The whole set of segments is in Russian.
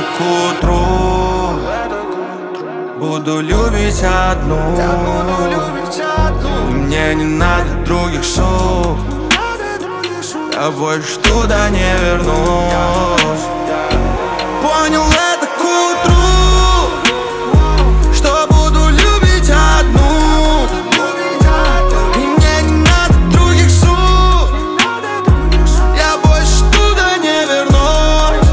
это к утру буду любить одну. И мне не надо других сук, я больше туда не вернусь. Понял это к утру, что буду любить одну. И мне не надо других сук, я больше туда не вернусь.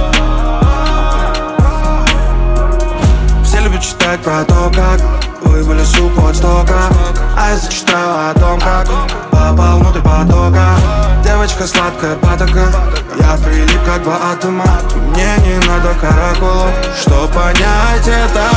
Все любят читать про то, как вы были суп от стока, а я зачитаю о том, как попал внутрь потока. Девочка сладкая патока, я прилип как два атома. Мне не надо каракулов, чтоб понять это.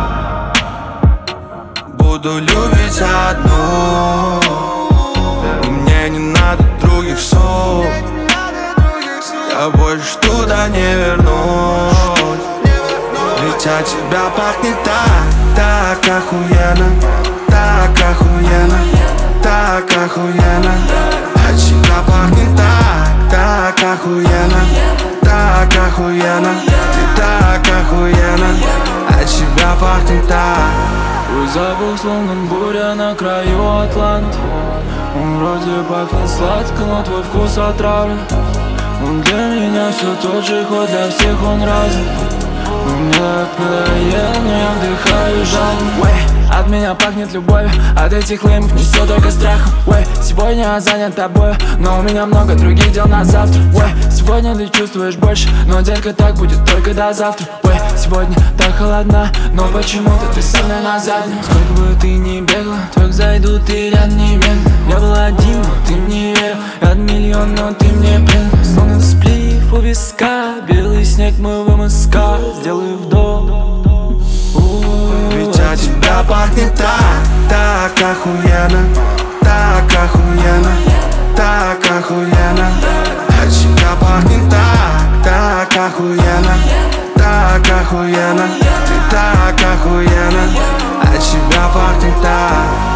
Буду любить одну, и мне не надо других сук, я больше туда не вернусь. Ведь от тебя пахнет так охуенно, так охуенно, так охуенно. От тебя пахнет так охуенно, так охуенно. Ты так охуенно, от тебя пахнет так. Твой запах словно буря на краю Атланта. Он вроде пахнет сладко, но твой вкус отравлен. Он для меня все тот же, хоть для всех он разный. Мне так надоело, но я вдыхаю жалобу. От меня пахнет любовью, от этих леймов несет только страхом. Сегодня я занят тобой, но у меня много других дел на завтра. Сегодня ты чувствуешь больше, но, детка, так будет только до завтра. Сегодня так холодно, но почему-то ты со мной на заднем. Сколько бы ты ни бегала, только зайду, ты рядом не бегала. Я был один, но ты мне верил, рад миллион, но ты мне предал. Словно сплив у виска, белый снег мы в МСК. Сделай вдох. Ведь от тебя пахнет так охуенно, так охуенно, так охуенно. От тебя пахнет так охуенно, так охуенно. Ты так охуенно, от тебя пахнет так.